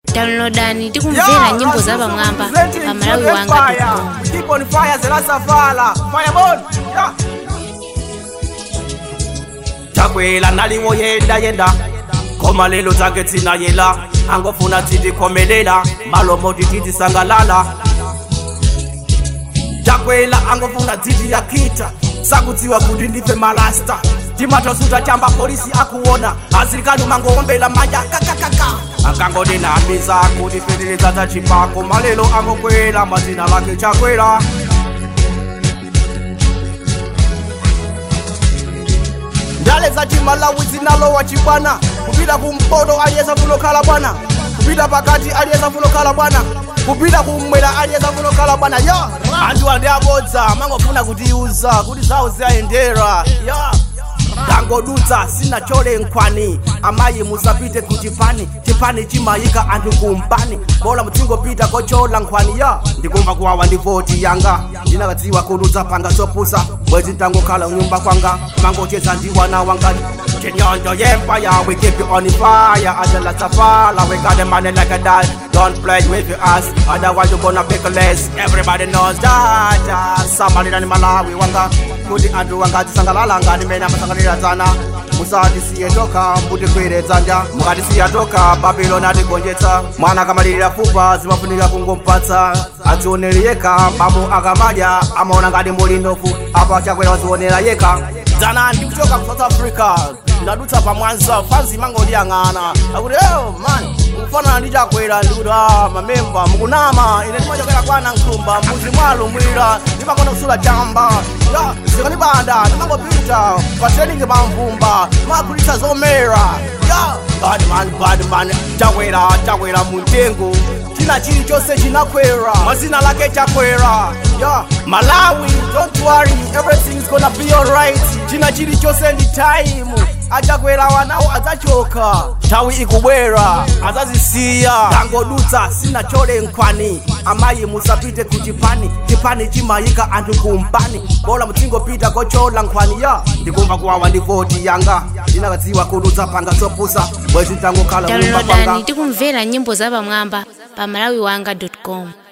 Downloadani tikumvera nyimbo za pamwamba pa Malawi wanga. Keep on fire Zelasafala. Fireball. Yeah. Takwela naliwo yenda koma lelo take tsina yela angofuna titi komelela malomo titi sangalala. Takwela angofuna titi yakita sakutiwa kuti ndife malasta timatosuta chamba polisi akuona asilikali mangowombela manja kakakaka akangodena ambiza kuti feteleza tachipako malelo angokwela mazina lake Chakwela. Ndale za Malawi zinalowa chibwana kupita kumpoto aliyeza fulokala bwana kupita pakati aliyeza fulokala bwana kupita kumwela aliyeza fulokala bwana yo antu andi abodza mangofuna kutiuza kuti zawo ziayendera yo dangodutsa sina chole nkhwani amayi musapite kuchipani chipani chimayika anthu kumpani bola mutingopita kochola nkhwani ya ndikumva kuwawa ndi voti yanga ndinakadziwa kudutsa panga sopusa bwezi tangokhala nyumba kwanga mangocheza ndiwana wanga Chinyondo Empire, we keep you on the fire. Adela Safala, we got the money like a dad. Don't play with us, otherwise you're gonna pick a less. Everybody knows that. Somebody in Malawi wanga kuti anthu wanga tisangalala ngati mena masangalira zana. Musati siye toka mbuti kwere dzanja mukati siya toka Babylon atigonjetsa mwana akamalirira fupa zimafunika kungompatsa adzionere yeka babu akamadya amaona ngati mulinofu apa Chakwera wazionera yeka dzana ndikuchoka ku South Africa ndadutsa pamwanza fanzi mangoliyang'ana akuti man kufanana ndi Chakwera ndikuti mamemba mukunama ine ndimachokera kwana nkhumba mbuzi mwalumwira ndimakona kusula chamba zikanibanda ndimangopita pa training pamvumba makulitsa zomera bad man Chakwera muntengo china chilichonse chinakwera mazina lake Chakwera Malawi don't worry everything's gonna be alright china chilichonse ndi time Chakwera wanawo adzachoka tawi ikubwera adzazisiya dangodutsa sina chole nkhwani amayi musapite kuchipani chipani chimayika anthu kumpani bola mutingopita kochola nkhwani ya ndikumva kuwawa ndi voti yanga ndinakadziwa kudutsa panga sopusa bwezi tangokhala nyumba kwanga. Downloadani tikumvera nyimbo za pamwamba pa malawiwanga.com.